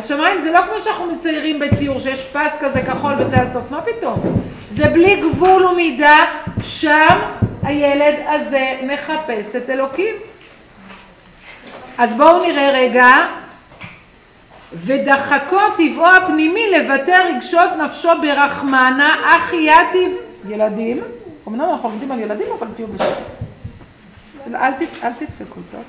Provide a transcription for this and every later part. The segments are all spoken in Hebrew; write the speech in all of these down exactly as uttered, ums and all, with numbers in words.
השמיים זה לא כמו שאנחנו מציירים בציור, שיש פס כזה כחול וזה הסוף, מה פתאום? זה בלי גבול ומידה, שם הילד הזה מחפש את אלוקים. אז בואו נראה רגע, ודחקו טבעו הפנימי לבטא רגשות נפשו ברחמנה, אך יתיב ילדים, אמנם אנחנו עומדים על ילדים, אבל תהיו בשביל. אל, אל תדפקו, טוב?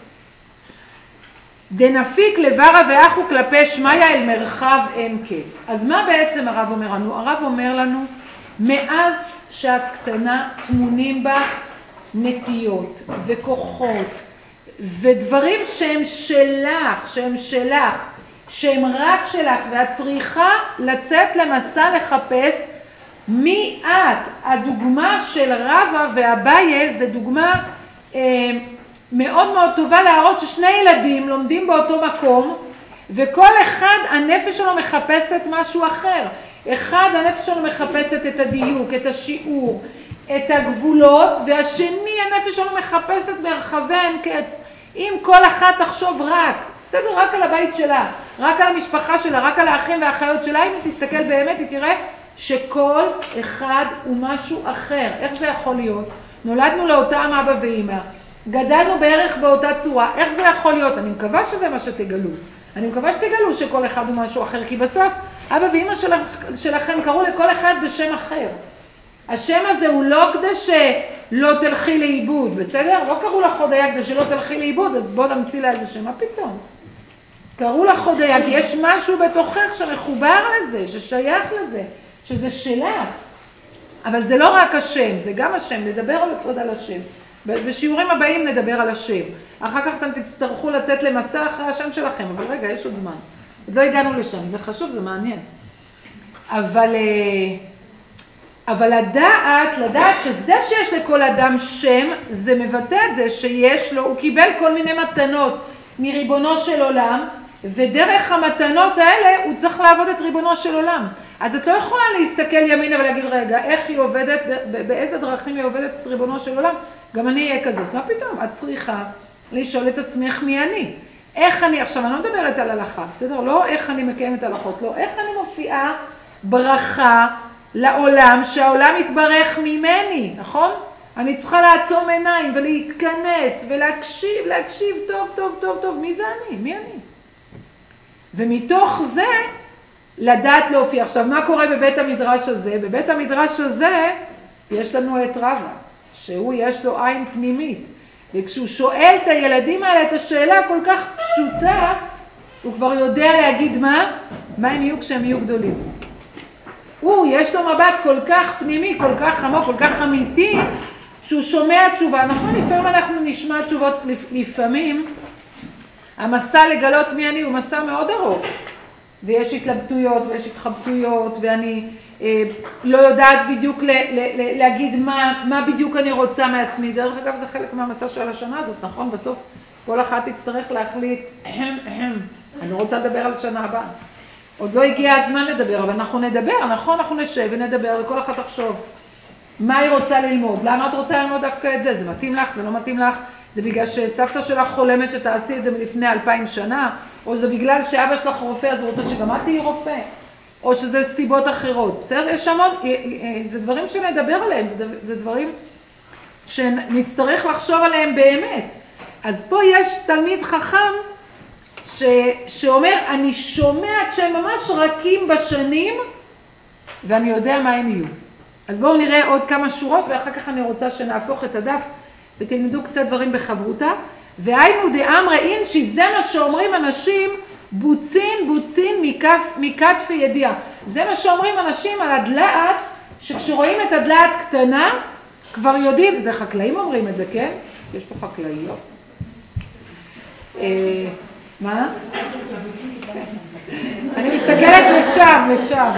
דנפיק לברה ואחו כלפי שמיה אל מרחב אין קץ. אז מה בעצם הרב אומר לנו? הרב אומר לנו, מאז שאת קטנה תמונים בה נטיות וכוחות ודברים שהם שלך, שהם שלך, שהם רק שלך, ואת צריכה לצאת למסע לחפש מי את. הדוגמה של רבא ואביי זה דוגמה אה, מאוד מאוד טובה להראות ששני ילדים לומדים באותו מקום, וכל אחד הנפש שלו מחפשת משהו אחר. אחד הנפש שלו מחפשת את הדיוק, את השיעור, את הגבולות, והשני הנפש שלו מחפשת ברחבי אין קץ. אם כל אחת תחשוב רק, בסדר, רק על הבית שלה, רק על המשפחה שלה, רק על האחים והאחיות שלה, אם היא תסתכל באמת, היא תראה שכל אחד הוא משהו אחר. איך זה יכול להיות? נולדנו לאותם אבא ואמא, גדלנו בערך באותה צורה, איך זה יכול להיות? אני מקווה שזה מה שתגלו. אני מקווה שתגלו שכל אחד הוא משהו אחר, כי בסוף אבא ואמא של, שלכם קראו לכל אחד בשם אחר. השם הזה הוא לא כדי שלא תלכי לאיבוד, בסדר? לא קראו לך הודיה כדי שלא תלכי לאיבוד, אז בוא נמציא לה איזה שם, מה פתאום? קראו לך הודיה כי יש משהו בתוכך שמחובר לזה, ששייך לזה, שזה שלך. אבל זה לא רק השם, זה גם השם, נדבר עוד על השם. בשיעורים הבאים נדבר על השם. אחר כך אתם תצטרכו לצאת למסע אחרי השם שלכם, אבל רגע, יש עוד זמן. עוד לא הגענו לשם, זה חשוב, זה מעניין. אבל, אבל לדעת, לדעת שזה שיש לכל אדם שם, זה מבטא את זה שיש לו, הוא קיבל כל מיני מתנות מריבונו של עולם, ודרך המתנות האלה הוא צריך לעבוד את ריבונו של עולם. אז את לא יכולה להסתכל ימינה ולהגיד, רגע, איך היא עובדת, באיזה דרכים היא עובדת את ריבונו של עולם? גם אני אהיה כזאת. מה פתאום? את צריכה לשאול את עצמך מי אני. איך אני, עכשיו אני לא מדברת על הלכה, בסדר? לא איך אני מקיימת הלכות, לא איך אני מופיעה ברכה לעולם, שהעולם יתברך ממני, נכון? אני צריכה לעצום עיניים ולהתכנס ולהקשיב, להקשיב טוב, טוב, טוב, טוב. מי זה אני? מי אני? ומתוך זה לדעת להופיע. עכשיו, מה קורה בבית המדרש הזה? בבית המדרש הזה יש לנו את רבא, שהוא יש לו עין פנימית. וכשהוא שואל את הילדים האלה את השאלה כל כך פשוטה, הוא כבר יודע להגיד מה? מה הם יהיו כשהם יהיו גדולים. הוא, יש לו מבט כל כך פנימי, כל כך עמוק, כל כך אמיתי, שהוא שומע תשובה. נכון, לפעמים אנחנו נשמע תשובות, לפעמים המסע לגלות מי אני הוא מסע מאוד ארוך. ויש התלבטויות ויש התחבטויות, ואני אה, לא יודעת בדיוק ל, ל, ל, להגיד מה, מה בדיוק אני רוצה מעצמי. דרך אגב, זה חלק מהמסע של השנה הזאת, נכון? בסוף כל אחת תצטרך להחליט, אני רוצה לדבר על השנה הבאה. עוד לא הגיע הזמן לדבר, אבל אנחנו נדבר, נכון? אנחנו נשב ונדבר, וכל אחת תחשוב מה היא רוצה ללמוד. למה את רוצה ללמוד דווקא את זה? זה מתאים לך? זה לא מתאים לך? זה בגלל שסבתא שלך חולמת שתעשי את זה מלפני אלפיים שנה, או זה בגלל שאבא שלך רופא, אז הוא רוצה שגם את תהיי רופא, או שזה סיבות אחרות. בסדר? יש המון, זה דברים שנדבר עליהם, זה, זה דברים שנצטרך לחשוב עליהם באמת. אז פה יש תלמיד חכם ש, שאומר, אני שומע כשהם ממש רכים בשנים, ואני יודע מה הם יהיו. אז בואו נראה עוד כמה שורות, ואחר כך אני רוצה שנהפוך את הדף, ותלמדו קצת דברים בחברותה. והיינו דאמרי אין, שזה מה שאומרים אנשים, בוצין, בוצין מכף, מכתפי ידיעה. זה מה שאומרים אנשים על הדלעת, שכשרואים את הדלעת קטנה, כבר יודעים, זה חקלאים אומרים את זה, כן? יש פה חקלאיות. מה? אני מסתכלת לשם, לשם.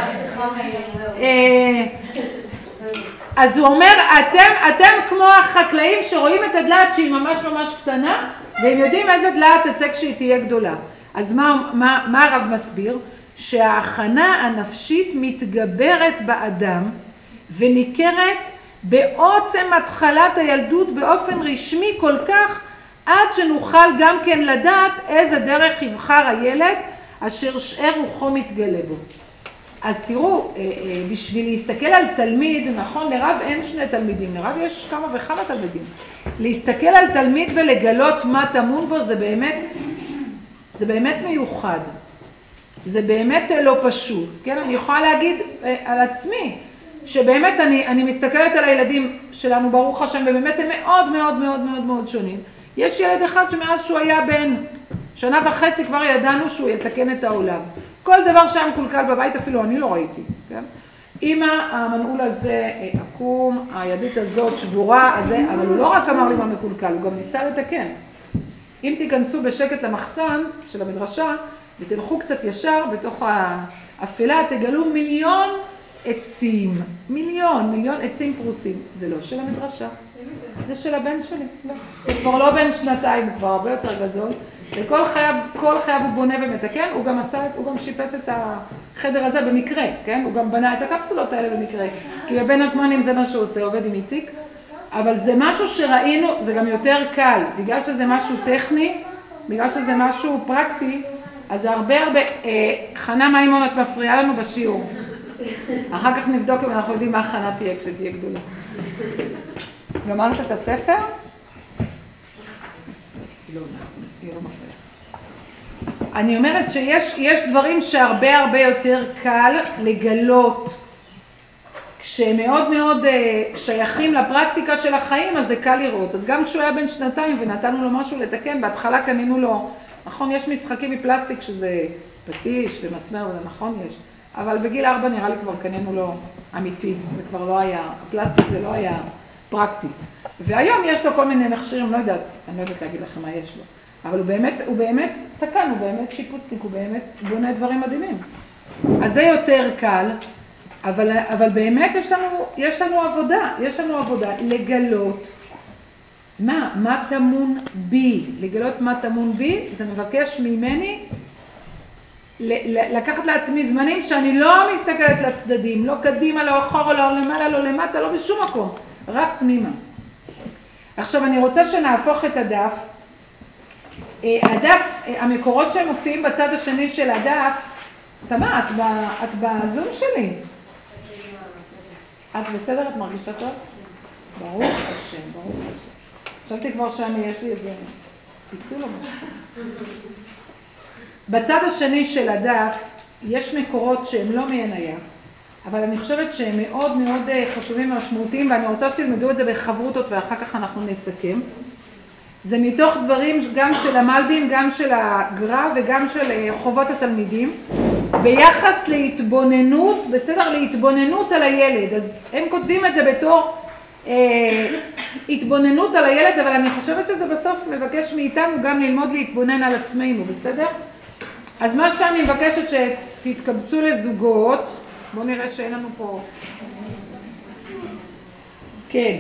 אז הוא אומר, אתם, אתם כמו החקלאים שרואים את הדלעת שהיא ממש ממש קטנה, והם יודעים איזה דלעת תצא כשהיא תהיה גדולה. אז מה, מה, מה הרב מסביר? שההכנה הנפשית מתגברת באדם, וניכרת בעוצם התחלת הילדות באופן רשמי כל כך, עד שנוכל גם כן לדעת איזה דרך יבחר הילד, אשר שאר רוחו מתגלה בו. אז תראו, בשביל להסתכל על תלמיד, נכון, לרב אין שני תלמידים, לרב יש כמה וכמה תלמידים. להסתכל על תלמיד ולגלות מה טמון בו זה באמת, זה באמת מיוחד. זה באמת לא פשוט. כן, אני יכולה להגיד על עצמי, שבאמת אני, אני מסתכלת על הילדים שלנו, ברוך השם, ובאמת הם מאוד מאוד מאוד מאוד מאוד שונים. יש ילד אחד שמאז שהוא היה בן שנה וחצי כבר ידענו שהוא יתקן את העולם. כל דבר שהיה מקולקל בבית, אפילו אני לא ראיתי. כן? אמא, המנעול הזה עקום, הידית הזאת שבורה, הזה, אבל הוא לא רק אמר לי מה מקולקל, הוא גם ניסה לתקן. אם תיכנסו בשקט למחסן של המדרשה, ותלכו קצת ישר בתוך האפלה, תגלו מיליון עצים, מיליון, מיליון עצים פרוסים. זה לא של המדרשה, זה של הבן שלי. לא. הוא כבר לא בן שנתיים, הוא כבר הרבה יותר גדול. וכל חייו, כל חייו הוא בונה ומתקן, הוא גם עשה, הוא גם שיפץ את החדר הזה במקרה, כן? הוא גם בנה את הקפסולות האלה במקרה. כי בבין הזמנים זה מה שהוא עושה, עובד עם איציק. אבל זה משהו שראינו, זה גם יותר קל. בגלל שזה משהו טכני, בגלל שזה משהו פרקטי, אז זה הרבה הרבה... אה, חנה מימון, את מפריעה לנו בשיעור. אחר כך נבדוק אם אנחנו יודעים מה חנה תהיה כשתהיה גדולה. גמרת את הספר? לא, היא לא מפריעה. אני אומרת שיש יש דברים שהרבה הרבה יותר קל לגלות. כשהם מאוד מאוד uh, שייכים לפרקטיקה של החיים, אז זה קל לראות. אז גם כשהוא היה בן שנתיים ונתנו לו משהו לתקן, בהתחלה קנינו לו, נכון, יש משחקים מפלסטיק שזה פטיש ומסמר, וזה נכון יש. אבל בגיל ארבע נראה לי כבר קנינו לו אמיתי, זה כבר לא היה, הפלסטיק זה לא היה פרקטי. והיום יש לו כל מיני מכשירים, לא יודעת, אני לא יודעת להגיד לכם מה יש לו. אבל הוא באמת, הוא באמת תקן, הוא באמת שיפוצניק, הוא באמת בונה דברים מדהימים. אז זה יותר קל, אבל, אבל באמת יש לנו, יש לנו עבודה, יש לנו עבודה לגלות מה, מה טמון בי, לגלות מה טמון בי, זה מבקש ממני לקחת לעצמי זמנים שאני לא מסתכלת לצדדים, לא קדימה, לא אחורה, לא למעלה, לא למטה, לא בשום מקום, רק פנימה. עכשיו אני רוצה שנהפוך את הדף. הדף, המקורות שמופיעים בצד השני של הדף, תמה, את, את בזום שלי. את בסדר? את מרגישה טוב? ברוך השם, ברוך השם. חשבתי כבר שאני, יש לי איזה פיצול או משהו. בצד השני של הדף יש מקורות שהם לא מעניה, אבל אני חושבת שהם מאוד מאוד חשובים ומשמעותיים, ואני רוצה שתלמדו את זה בחברותות ואחר כך אנחנו נסכם. זה מתוך דברים גם של המלבים, גם של הגר"א וגם של חובות התלמידים, ביחס להתבוננות, בסדר, להתבוננות על הילד. אז הם כותבים את זה בתור אה, התבוננות על הילד, אבל אני חושבת שזה בסוף מבקש מאיתנו גם ללמוד להתבונן על עצמנו, בסדר? אז מה שאני מבקשת שתתקבצו לזוגות, בואו נראה שאין לנו פה... כן.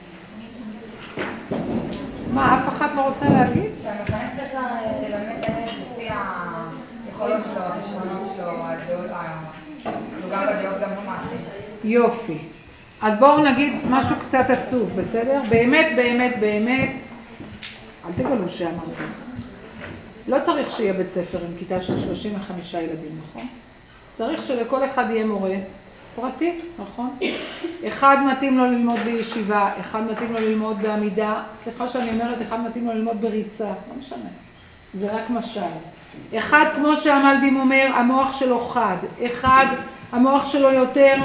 מה, אף אחת לא רוצה להגיד? שהמחנך צריך ללמד את הילד לפי היכולות שלו, הכישרונות שלו, הדעות, גם בדעות, גם במעשים. יופי. אז בואו נגיד משהו קצת עצוב, בסדר? באמת, באמת, באמת, אל תגלו שאמרתם. לא צריך שיהיה בית ספר עם כיתה של שלושים וחמישה ילדים, נכון? צריך שלכל אחד יהיה מורה פרטי, נכון? אחד מתאים לו ללמוד בישיבה, אחד מתאים לו ללמוד בעמידה, סליחה שאני אומרת, אחד מתאים לו ללמוד בריצה, לא משנה, זה רק משל. אחד, כמו שהמלבים אומר, המוח שלו חד, אחד, המוח שלו יותר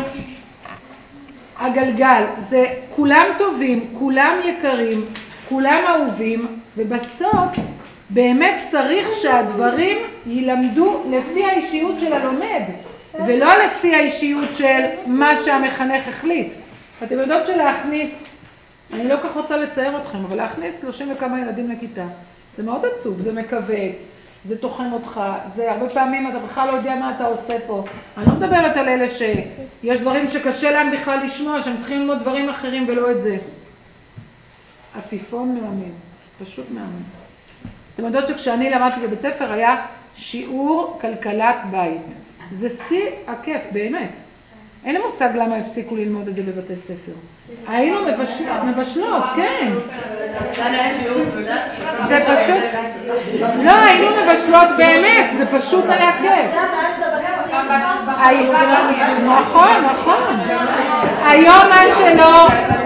הגלגל, זה כולם טובים, כולם יקרים, כולם אהובים, ובסוף באמת צריך שהדברים ילמדו לפי האישיות של הלומד, ולא לפי האישיות של מה שהמחנך החליט. אתם יודעות שלהכניס, אני לא כך רוצה לצייר אתכם, אבל להכניס שלושים וכמה ילדים לכיתה, זה מאוד עצוב, זה מקווץ, זה תוכן אותך, זה הרבה פעמים אתה בכלל לא יודע מה אתה עושה פה. אני לא מדברת על אלה שיש דברים שקשה להם בכלל לשמוע, שהם צריכים ללמוד דברים אחרים ולא את זה. עפיפון מאמן, פשוט מאמן. אתם יודעות שכשאני למדתי בבית ספר היה שיעור כלכלת בית. זה שיא הכיף, באמת. אין לי מושג למה הפסיקו ללמוד את זה בבתי ספר. היינו מבשלות, מבשלות, כן. זה פשוט, לא, היינו מבשלות באמת, זה פשוט היה כיף. נכון, נכון. היום מה שלא,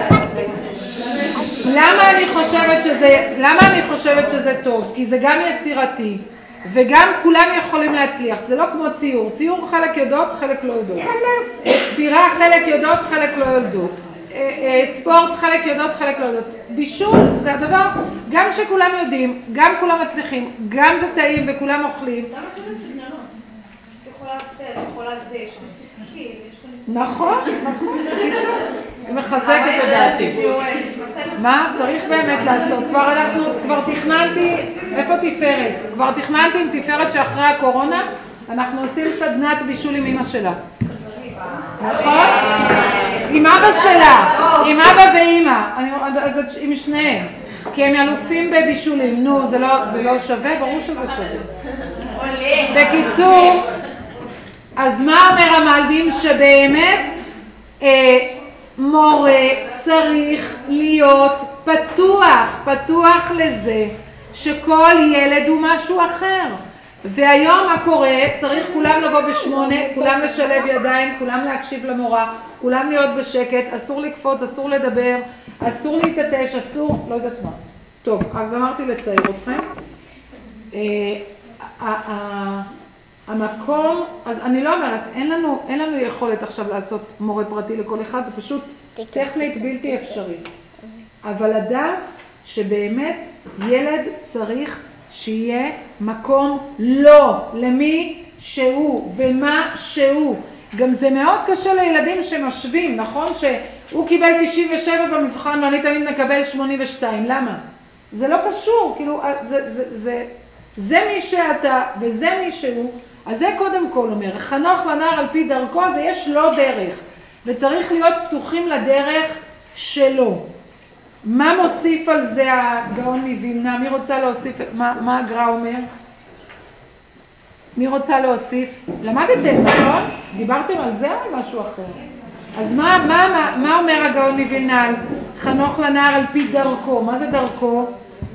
למה אני חושבת שזה, למה אני חושבת שזה טוב? כי זה גם יצירתי. וגם כולם יכולים להצליח, זה לא כמו ציור, ציור חלק יודעות, חלק לא יודעות, תפירה חלק יודעות, חלק לא יודעות, ספורט חלק יודעות, חלק לא יודעות, בישול זה הדבר, גם שכולם יודעים, גם כולם מצליחים, גם זה טעים וכולם אוכלים. גם את שואלת סגנונות, יכולה לצאת, יכולה לזה, יש משחקים, יש כאן... נכון, נכון, קיצור, היא מחזקת את דעתי. מה? צריך באמת לעשות, כבר אנחנו, כבר תכננתי, איפה תפארת? כבר תכננתי עם תפארת שאחרי הקורונה, אנחנו עושים סדנת בישול עם אמא שלה. נכון? עם אבא שלה, עם אבא ואמא, עם שניהם, כי הם אלופים בבישולים, נו, זה לא שווה? ברור שזה שווה. בקיצור, אז מה אומר המלבים? שבאמת אה, מורה צריך להיות פתוח, פתוח לזה שכל ילד הוא משהו אחר. והיום מה קורה? צריך כולם לבוא בשמונה, כולם לשלב ידיים, כולם להקשיב למורה, כולם להיות בשקט, אסור לקפוץ, אסור לדבר, אסור להתעטש, אסור, לא יודעת מה. טוב, אז אמרתי לצייר אתכם. אה, אה, המקום, אז אני לא אומרת, אין לנו, אין לנו יכולת עכשיו לעשות מורה פרטי לכל אחד, זה פשוט טכנית בלתי אפשרי. אבל אדם שבאמת ילד צריך שיהיה מקום לא, למי שהוא ומה שהוא. גם זה מאוד קשה לילדים שמשווים, נכון? שהוא קיבל תשעים ושבע במבחן ואני תמיד מקבל שמונים ושתיים, למה? זה לא קשור, כאילו, זה, זה, זה, זה מי שאתה וזה מי שהוא. אז זה קודם כל אומר, חנוך לנער על פי דרכו, זה יש לו דרך, וצריך להיות פתוחים לדרך שלו. מה מוסיף על זה הגאון מווילנה? מי רוצה להוסיף? מה, מה הגר"א אומר? מי רוצה להוסיף? למדתם, נכון? דיברתם על זה או על משהו אחר? אז מה, מה, מה, מה אומר הגאון מווילנה על חנוך לנער על פי דרכו? מה זה דרכו?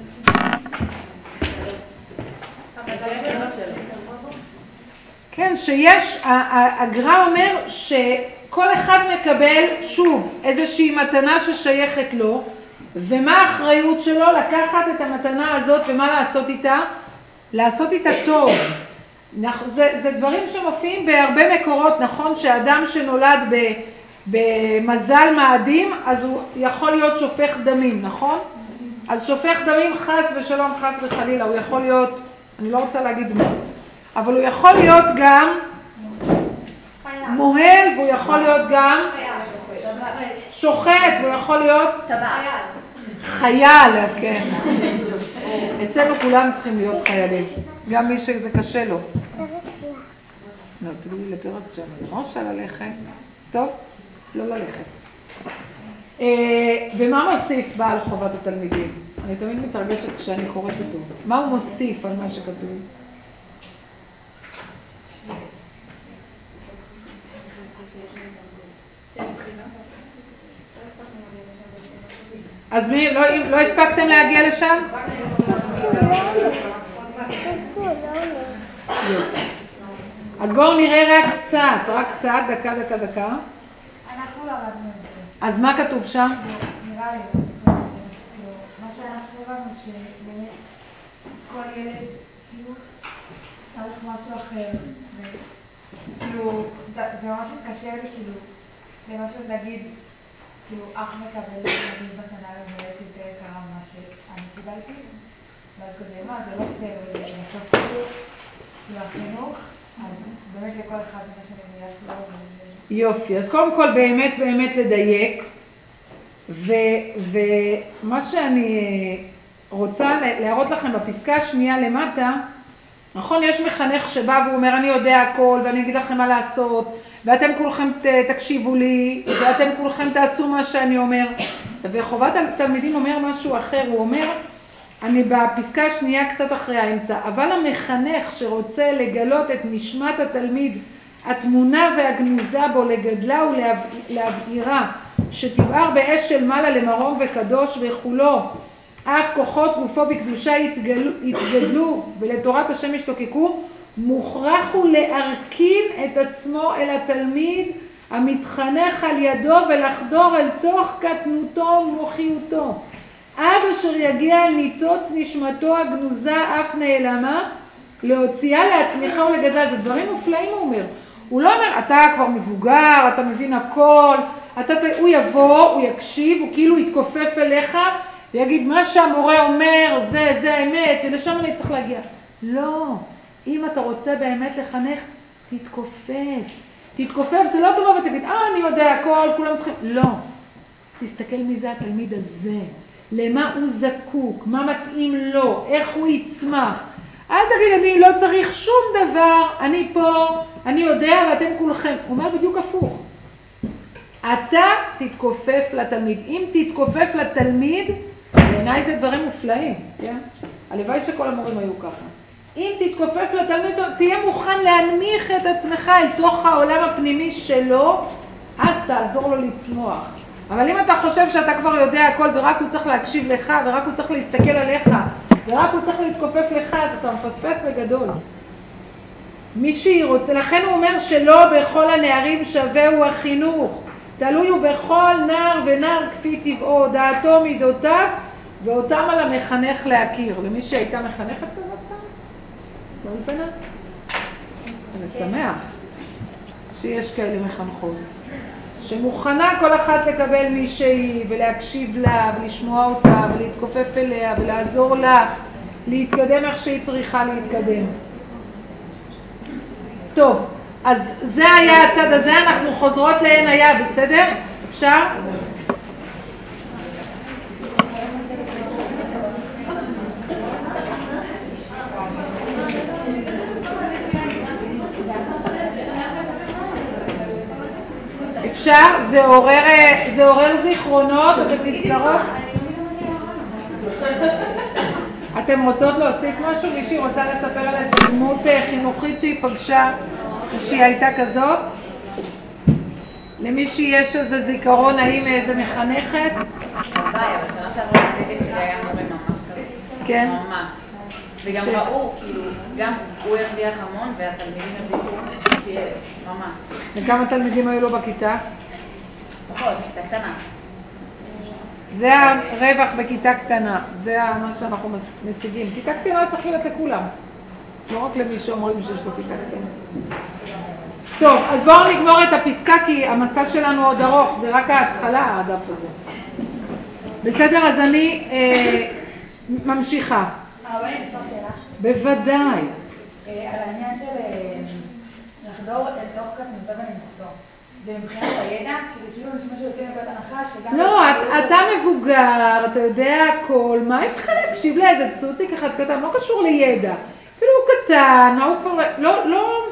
כן, שיש, הגר"א אומר שכל אחד מקבל שוב איזושהי מתנה ששייכת לו, ומה האחריות שלו? לקחת את המתנה הזאת ומה לעשות איתה? לעשות איתה טוב. זה, זה דברים שמופיעים בהרבה מקורות, נכון? שאדם שנולד ב, במזל מאדים, אז הוא יכול להיות שופך דמים, נכון? אז שופך דמים חס ושלום, חס וחלילה, הוא יכול להיות, אני לא רוצה להגיד מה, אבל הוא יכול להיות גם מוהל, והוא יכול להיות גם שוחט, והוא יכול להיות חייל, כן. אצלנו כולם צריכים להיות חיילים, גם מי שזה קשה לו. לא, תגידי לפרץ שם, לא של ללכת. טוב, לא ללכת. ומה מוסיף בעל חובת התלמידים? אני תמיד מתרגשת כשאני קוראת אותו. מה הוא מוסיף על מה שכתוב? אז מי, לא, לא הספקתם להגיע לשם? אז בואו נראה רק קצת, רק קצת, דקה, דקה, דקה. אנחנו למדנו את זה. אז מה כתוב שם? נראה לי, מה שאנחנו למדנו שבאמת כל ילד צריך משהו אחר. כאילו, זה ממש מתקשר לי, כאילו, למשהו להגיד, כאילו, אח מקבל להגיד מתנה לבית יותר יקרה ממה שאני קיבלתי, ואז כזה, מה, זה לא פייר, וזה בסוף כאילו, כאילו, החינוך, אז באמת לכל אחד מה שאני מביאה שלו. יופי, אז קודם כל באמת באמת לדייק, ומה שאני רוצה להראות לכם בפסקה השנייה למטה, נכון, יש מחנך שבא והוא אומר, אני יודע הכל, ואני אגיד לכם מה לעשות, ואתם כולכם תקשיבו לי, ואתם כולכם תעשו מה שאני אומר. וחובת התלמידים אומר משהו אחר, הוא אומר, אני בפסקה השנייה קצת אחרי האמצע, אבל המחנך שרוצה לגלות את נשמת התלמיד התמונה והגנוזה בו לגדלה ולהבעירה, שתבער באש של מעלה למרום וקדוש וכולו, אף כוחות גופו בקדושה יתגלו, יתגדלו ולתורת השם ישתוקקו, מוכרח הוא להרכין את עצמו אל התלמיד המתחנך על ידו ולחדור אל תוך קטנותו ומוחיותו, עד אשר יגיע אל ניצוץ נשמתו הגנוזה אף נעלמה, להוציאה להצמיחה ולגדלה. זה דברים מופלאים הוא אומר. הוא לא אומר, אתה כבר מבוגר, אתה מבין הכל, אתה, הוא יבוא, הוא יקשיב, הוא כאילו יתכופף אליך, ויגיד, מה שהמורה אומר, זה, זה האמת, ולשם אני צריך להגיע. לא, אם אתה רוצה באמת לחנך, תתכופף. תתכופף, זה לא טובה ותגיד, אה, אני יודע הכל, כולם צריכים. לא. תסתכל מי זה התלמיד הזה, למה הוא זקוק, מה מתאים לו, איך הוא יצמח. אל תגיד, אני לא צריך שום דבר, אני פה, אני יודע, ואתם כולכם. הוא אומר בדיוק הפוך. אתה תתכופף לתלמיד. אם תתכופף לתלמיד, בעיניי זה דברים מופלאים, כן? הלוואי שכל המורים היו ככה. אם תתכופף לתלמיד, תהיה מוכן להנמיך את עצמך אל תוך העולם הפנימי שלו, אז תעזור לו לצמוח. אבל אם אתה חושב שאתה כבר יודע הכל ורק הוא צריך להקשיב לך ורק הוא צריך להסתכל עליך ורק הוא צריך להתכופף לך, אז אתה מפספס בגדול. מי שהיא רוצה, לכן הוא אומר שלא בכל הנערים שווה הוא החינוך. תלוי הוא בכל נער ונער כפי טבעו, דעתו מידותיו, ואותם על המחנך להכיר. למי שהייתה מחנכת כזאת פעם? באולפנה? אני שמח שיש כאלה מחנכות. שמוכנה כל אחת לקבל מישהי ולהקשיב לה ולשמוע אותה ולהתכופף אליה ולעזור לה להתקדם איך שהיא צריכה להתקדם. טוב, אז זה היה הצד הזה, אנחנו חוזרות לעין היה, בסדר? אפשר? אפשר? זה עורר, זה עורר זיכרונות, אתם נזכרות? אתם רוצות להוסיף משהו? מישהי רוצה לספר על איזה דמות חינוכית שהיא פגשה, שהיא הייתה כזאת? למישהי יש איזה זיכרון, האם איזה מחנכת? ביי, אבל שנה שעברה הדגל שלי היה מורה ממש כזה. כן? ממש. וגם ראו, כאילו, גם הוא הרוויח המון והתלמידים הרוויחו ממש. וכמה תלמידים היו לו בכיתה? פחות, כיתה קטנה. זה הרווח בכיתה קטנה, זה מה שאנחנו משיגים. כיתה קטנה צריך להיות לכולם, לא רק למי שאומרים שיש לו כיתה קטנה. טוב, אז בואו נגמור את הפסקה כי המסע שלנו עוד ארוך, זה רק ההתחלה הדף הזה. בסדר, אז אני אה, ממשיכה. הרבנית, אפשר שאלה? בוודאי. על העניין של לחדור אל תוך קטנותו ונמוכתו. זה מבחינת הידע, כי זה כאילו נשמע שיוצא מנקודת הנחה שגם... לא, אתה מבוגר, אתה יודע הכל, מה יש לך להקשיב לאיזה צוציק אחד קטן, לא קשור לידע. אפילו הוא קטן, הוא כבר... לא, לא...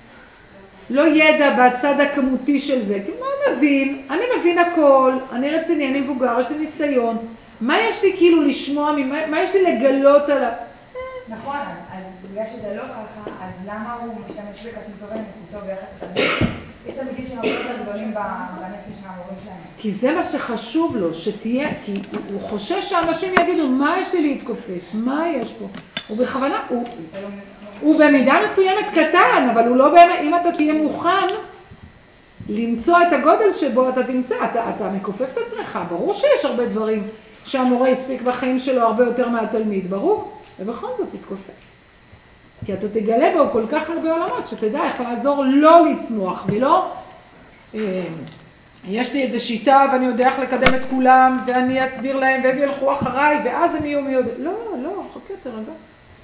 לא ידע בצד הכמותי של זה, כי מה הוא מבין? אני מבין הכל, אני רציני, אני מבוגר, יש לי ניסיון. מה יש לי כאילו לשמוע, מה, מה יש לי לגלות עליו? נכון, אז בגלל שזה לא ככה, אז למה הוא משתמש בקטנותו ונמוכתו ביחד לתלמיד? יש תלמידים שהם הרבה יותר גדולים בנפש מהמורים שלהם. כי זה מה שחשוב לו, שתהיה, כי הוא חושש שאנשים יגידו, מה יש לי להתכופף? מה יש פה? הוא בכוונה, הוא, הוא במידה מסוימת קטן, אבל הוא לא באמת, אם אתה תהיה מוכן למצוא את הגודל שבו אתה תמצא, אתה, אתה מכופף את עצמך. ברור שיש הרבה דברים שהמורה הספיק בחיים שלו הרבה יותר מהתלמיד, ברור, ובכל זאת תתכופף. כי אתה תגלה בו כל כך הרבה עולמות, שתדע איך לעזור לא לצמוח, ולא, אה, יש לי איזו שיטה ואני יודע איך לקדם את כולם, ואני אסביר להם והם ילכו אחריי, ואז הם יהיו מי יודע. לא, לא, חכה תרגע.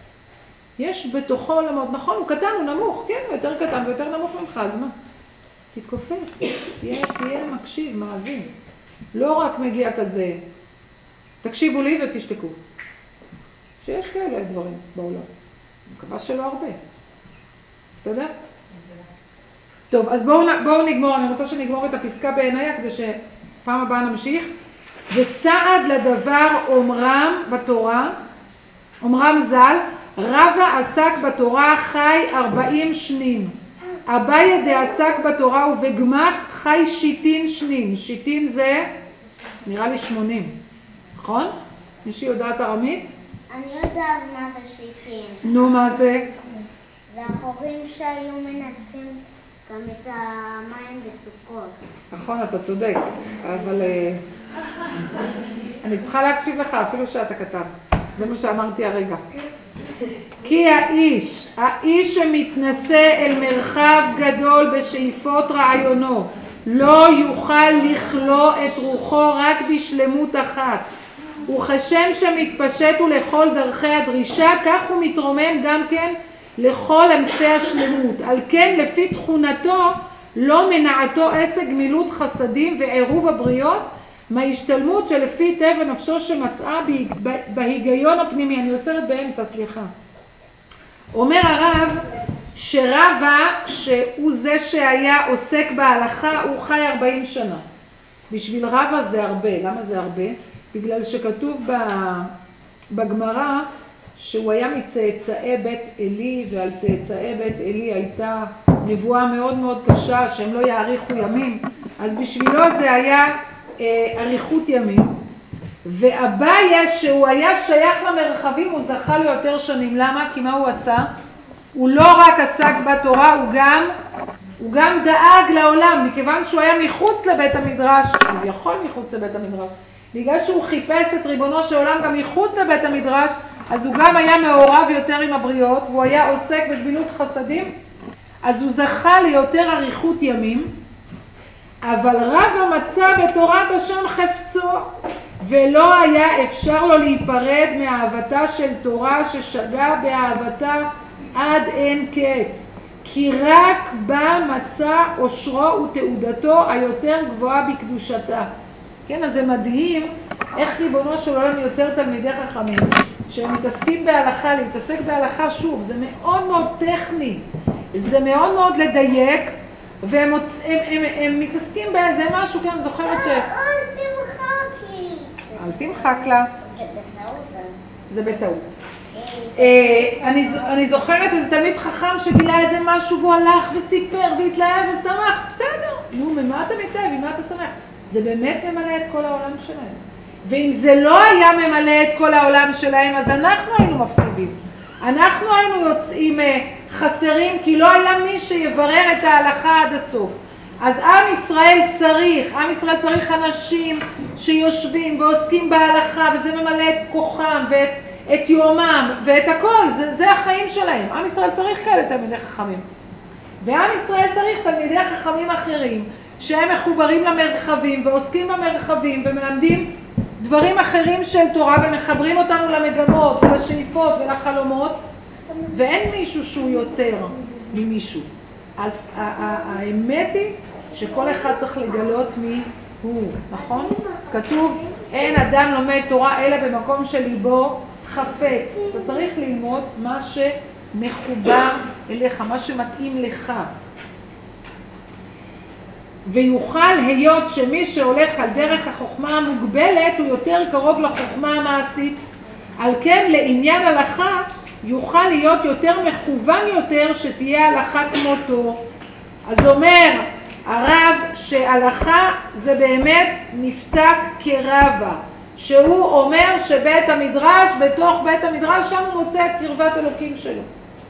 יש בתוכו עולמות, נכון, הוא קטן, הוא נמוך, כן, הוא יותר קטן ויותר נמוך ממך, אז מה? תתכופף, תהיה, תהיה מקשיב, מאזין. לא רק מגיע כזה, תקשיבו לי ותשתקו. שיש כאלה דברים בעולם. אני מקווה שלא הרבה. בסדר? טוב, אז בואו, בואו נגמור, אני רוצה שנגמור את הפסקה בעיניי, כדי שפעם הבאה נמשיך. וסעד לדבר אומרם בתורה, אומרם ז"ל, רבא עסק בתורה חי ארבעים שנים, אביי דעסק בתורה ובגמח חי שיטין שנין. שיטין זה נראה לי שמונים, נכון? מישהי יודעת ארמית? אני יודעת מה זה שיטין. נו, מה זה? זה החורים שהיו מנצחים גם את המים בסוכות. נכון, אתה צודק, אבל אני צריכה להקשיב לך אפילו שאתה קטן. זה מה שאמרתי הרגע. כי האיש, האיש שמתנשא אל מרחב גדול בשאיפות רעיונו, לא יוכל לכלוא את רוחו רק בשלמות אחת. וכשם שמתפשט ולכל דרכי הדרישה, כך הוא מתרומם גם כן לכל ענפי השלמות. על כן, לפי תכונתו, לא מנעתו עסק גמילות חסדים ועירוב הבריות, מההשתלמות שלפי טבע נפשו שמצאה בהיגיון הפנימי. אני יוצרת באמצע, סליחה. אומר הרב שרבא, שהוא זה שהיה עוסק בהלכה, הוא חי ארבעים שנה. בשביל רבא זה הרבה. למה זה הרבה? בגלל שכתוב בגמרא שהוא היה מצאצאי בית אלי, ועל צאצאי בית אלי הייתה נבואה מאוד מאוד קשה שהם לא יאריכו ימים, אז בשבילו זה היה אה, אריכות ימים. ואביי, שהוא היה שייך למרחבים, הוא זכה ליותר שנים. למה? כי מה הוא עשה? הוא לא רק עסק בתורה, הוא גם, הוא גם דאג לעולם, מכיוון שהוא היה מחוץ לבית המדרש, הוא יכול מחוץ לבית המדרש, בגלל שהוא חיפש את ריבונו של עולם גם מחוץ לבית המדרש, אז הוא גם היה מעורב יותר עם הבריות, והוא היה עוסק בגמילות חסדים, אז הוא זכה ליותר אריכות ימים. אבל רבא מצא בתורת השם חפצו, ולא היה אפשר לו להיפרד מאהבתה של תורה ששגה באהבתה עד אין קץ, כי רק בה מצא אושרו ותעודתו היותר גבוהה בקדושתה. כן, אז זה מדהים איך ריבונו של עולם יוצר תלמידי חכמים שהם מתעסקים בהלכה. להתעסק בהלכה, שוב, זה מאוד מאוד טכני, זה מאוד מאוד לדייק, והם מוצ... הם, הם, הם מתעסקים באיזה משהו. כן, זוכרת ש... אל תמחקי. אל תמחק לה. זה בטעות. אני, אני זוכרת איזה תלמיד חכם שגילה איזה משהו והוא הלך וסיפר והתלהב ושמח. בסדר, נו, ממה אתה מתלהב? ממה אתה שמח? זה באמת ממלא את כל העולם שלהם. ואם זה לא היה ממלא את כל העולם שלהם, אז אנחנו היינו מפסידים. אנחנו היינו יוצאים חסרים, כי לא היה מי שיברר את ההלכה עד הסוף. אז עם ישראל צריך, עם ישראל צריך אנשים שיושבים ועוסקים בהלכה, וזה ממלא את כוחם ואת את יומם ואת הכל. זה, זה החיים שלהם. עם ישראל צריך כאלה תלמידי חכמים. ועם ישראל צריך תלמידי חכמים אחרים, שהם מחוברים למרחבים ועוסקים במרחבים ומלמדים דברים אחרים של תורה ומחברים אותנו למגמות ולשאיפות ולחלומות, ואין מישהו שהוא יותר ממישהו. אז האמת היא שכל אחד צריך לגלות מי הוא, נכון? כתוב אין אדם לומד תורה אלא במקום שליבו חפץ. אתה צריך ללמוד מה שמחובר אליך, מה שמתאים לך. ויוכל היות שמי שהולך על דרך החוכמה המוגבלת הוא יותר קרוב לחוכמה המעשית. על כן לעניין הלכה יוכל להיות יותר מכוון יותר שתהיה הלכה כמותו. אז אומר הרב שהלכה זה באמת נפסק כרבה, שהוא אומר שבית המדרש, בתוך בית המדרש שם הוא מוצא את קרבת אלוקים שלו.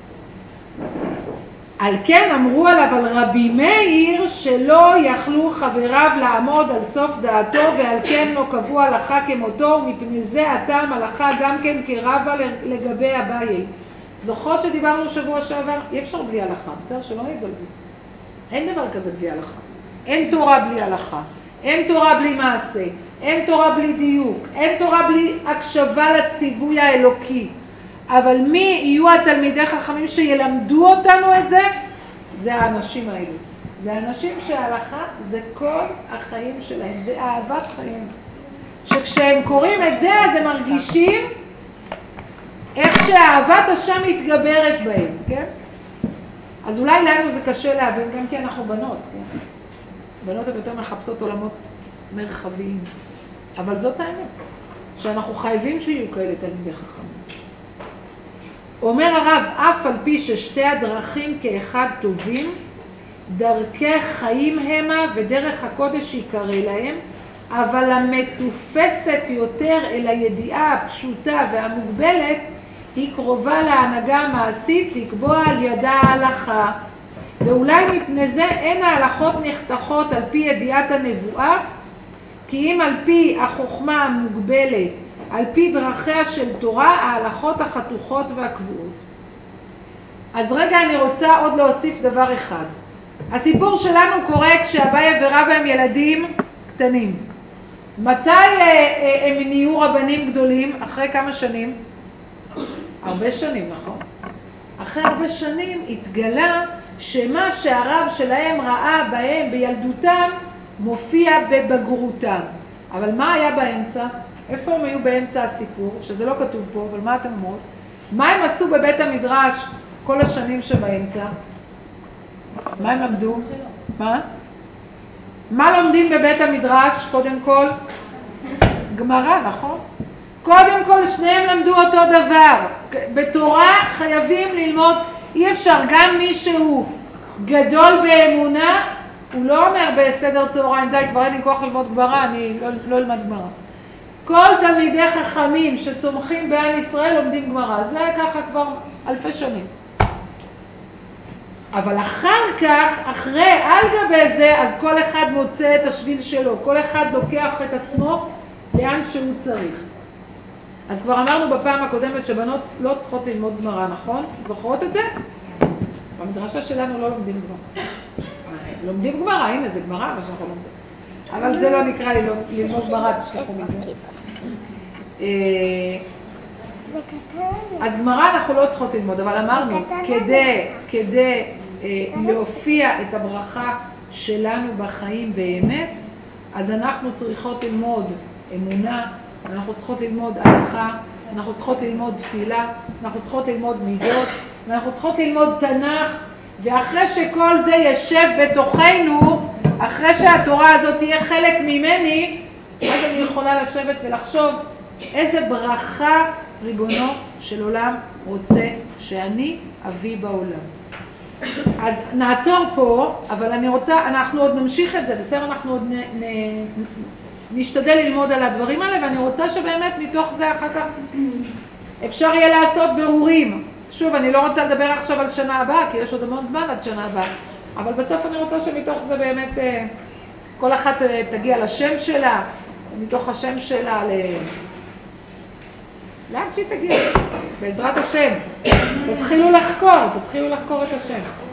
על כן אמרו עליו על רבי מאיר שלא יכלו חבריו לעמוד על סוף דעתו, ועל כן לא קבעו הלכה כמותו, ומפני זה הטעם הלכה גם כן כרבה לגבי אביי. זוכרות שדיברנו שבוע שעבר, אי אפשר בלי הלכה, בסדר? שלא נתבלבלו. אין דבר כזה בלי הלכה. אין תורה בלי הלכה, אין תורה בלי מעשה, אין תורה בלי דיוק, אין תורה בלי הקשבה לציווי האלוקי. אבל מי יהיו התלמידי חכמים שילמדו אותנו את זה? זה האנשים האלו. זה האנשים שההלכה זה כל החיים שלהם, זה אהבת חיים. שכשהם קוראים את זה, אז הם מרגישים איך שאהבת השם מתגברת בהם, כן? אז אולי לנו זה קשה להבין, גם כי אנחנו בנות, כן? בנות הן יותר מחפשות עולמות מרחביים. אבל זאת האמת, שאנחנו חייבים שיהיו כאלה תלמידי חכמים. אומר הרב, אף על פי ששתי הדרכים כאחד טובים, דרכי חיים המה ודרך הקודש יקרא להם, אבל המתופסת יותר אל הידיעה הפשוטה והמוגבלת היא קרובה להנהגה המעשית לקבוע על ידה ההלכה. ואולי מפני זה אין ההלכות נחתכות על פי ידיעת הנבואה, כי אם על פי החוכמה המוגבלת, על פי דרכיה של תורה, ההלכות החתוכות והקבועות. אז רגע אני רוצה עוד להוסיף דבר אחד. הסיפור שלנו קורה כשאביי ורבא הם ילדים קטנים. מתי הם נהיו רבנים גדולים? אחרי כמה שנים? הרבה שנים, נכון? אחרי הרבה שנים התגלה שמה שהרב שלהם ראה בהם בילדותם מופיע בבגרותם. אבל מה היה באמצע? איפה הם היו באמצע הסיפור? שזה לא כתוב פה, אבל מה אתם אומרות? מה הם עשו בבית המדרש כל השנים שבאמצע? מה הם למדו? מה? מה לומדים בבית המדרש? קודם כל? גמרא, נכון? קודם כל שניהם למדו אותו דבר. בתורה חייבים ללמוד, אי אפשר, גם מישהו גדול באמונה, הוא לא אומר בסדר צהריים, די, כבר אין לי כוח ללמוד גמרא, אני לא, לא אלמד גמרא. כל תלמידי חכמים שצומחים בעם ישראל לומדים גמרא, זה ככה כבר אלפי שנים. אבל אחר כך, אחרי, על גבי זה, אז כל אחד מוצא את השביל שלו, כל אחד לוקח את עצמו לאן שהוא צריך. אז כבר אמרנו בפעם הקודמת שבנות לא צריכות ללמוד גמרא, נכון? זוכרות את זה? במדרשה שלנו לא לומדים גמרא. לומדים גמרא, הנה זה גמרא מה שאנחנו לומדים. אבל זה לא נקרא ללמוד גמרא, תשכחו מזה. אז גמרא אנחנו לא צריכות ללמוד, אבל אמרנו, כדי, כדי להופיע את הברכה שלנו בחיים באמת, אז אנחנו צריכות ללמוד אמונה, אנחנו צריכות ללמוד הלכה, אנחנו צריכות ללמוד תפילה, אנחנו צריכות ללמוד מידות, ואנחנו צריכות ללמוד תנ"ך, ואחרי שכל זה ישב בתוכנו, אחרי שהתורה הזאת תהיה חלק ממני, אז אני יכולה לשבת ולחשוב איזה ברכה ריבונו של עולם רוצה שאני אביא בעולם. אז נעצור פה, אבל אני רוצה, אנחנו עוד נמשיך את זה, בסדר, אנחנו עוד נ, נ, נשתדל ללמוד על הדברים האלה, ואני רוצה שבאמת מתוך זה אחר כך אפשר יהיה לעשות ברורים. שוב, אני לא רוצה לדבר עכשיו על שנה הבאה, כי יש עוד המון זמן עד שנה הבאה, אבל בסוף אני רוצה שמתוך זה באמת כל אחת תגיע לשם שלה, ומתוך השם שלה ל... לאן שהיא תגיע? בעזרת השם. תתחילו לחקור, תתחילו לחקור את השם.